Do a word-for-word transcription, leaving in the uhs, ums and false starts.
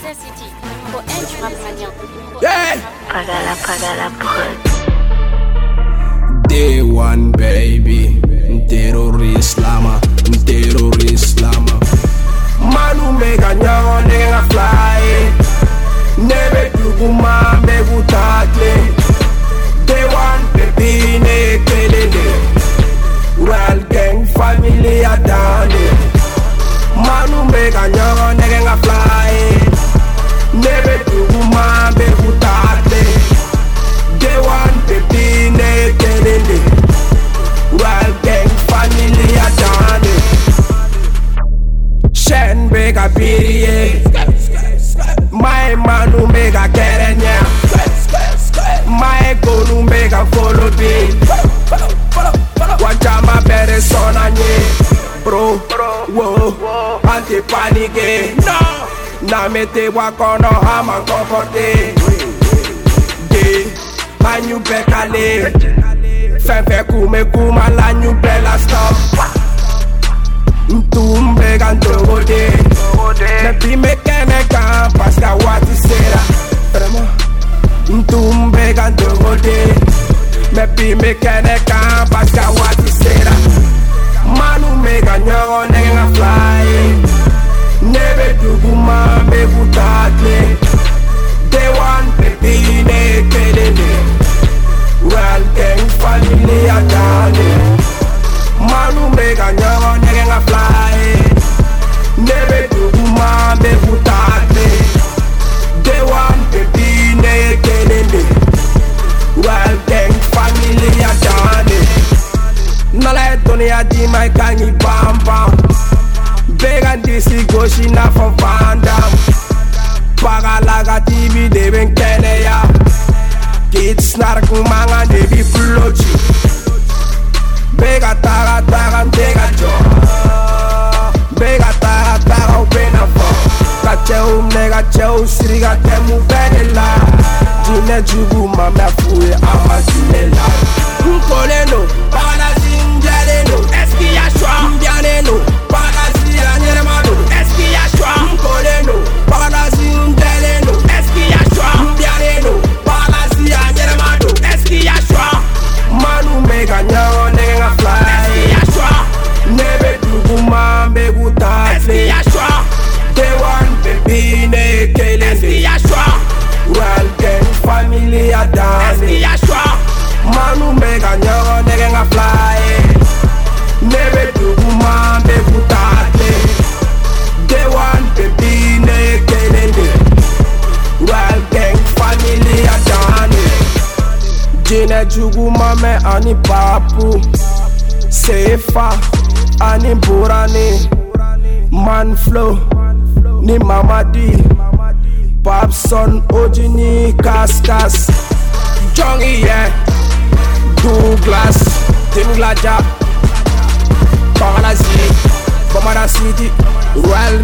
City. Pour elle, du rap mania. Yeah. Pagala, pagala, prod. Day one, baby. Terrorist lama, terrorist lama. Manu mega nyago nega fly. Nebe tuguma megu tatle. Day one, baby ne kelele. Real gang family adane. Manu mega nyago nega fly. Nebe tuguma megu tatle. Day one, baby ne kelele. Real gang family adane. Shen bega piriye. My manu mega kerenya. My gonu mega follow me. Wajama bere sonanye. Bro, whoa, anti panique. No, na mete wakono hama komporte. De, manyu bekale. Fenfe kume kuma la new bella stop. Ntumbe gandogode. Ne bi me kene kan paska wati sera. Vraiment. Ntumbe gandogode. Me bi me kene kan paska wati sera. Manu mega nyogo nega fly. Nebe duguma me butatle. Day one baby ne kelele. Real gang family adane. Manu mega nyogo nega fly. Nebe duguma me butatle. Day one baby ne kelele. Real gang family adane. Nala dunia di my kangi bam bam. Bega disi goshi na from Vandam. Pagalaga T V de ben kene ya. Kids nark manga de bi flochi. Bega taga taga tega jo. Bega taga taga ubena fo. Kacheu nega cheu siriga temu benela. Jine jugu mama fuye ama jinela. Nkoleno, palazi njaleno. Eski ya shwa njaleno. Palazi ya nyeremano. Eski ya shwa nkoleno. Palazi njaleno. Eski ya shwa njaleno. Palazi ya nyeremano. Eski ya shwa. Manu mega nyago nega fly. Eski ya shwa. Nebe duguma mbegu tatle. Eski ya shwa. Day one baby ne kelele. Eski ya shwa. Real gang family adane. Eski ya shwa. Manu mega nyago nega fly. Nebe duguma mbegu tatle. Day one baby ne kelele. Real gang family adane. Jine juguma me ani papu. Sefa ani burani. Man flow ni mamadi. Babson ojini kaskas. Jongi yeah. Douglas Timglaja Pagalazi Bomara City Real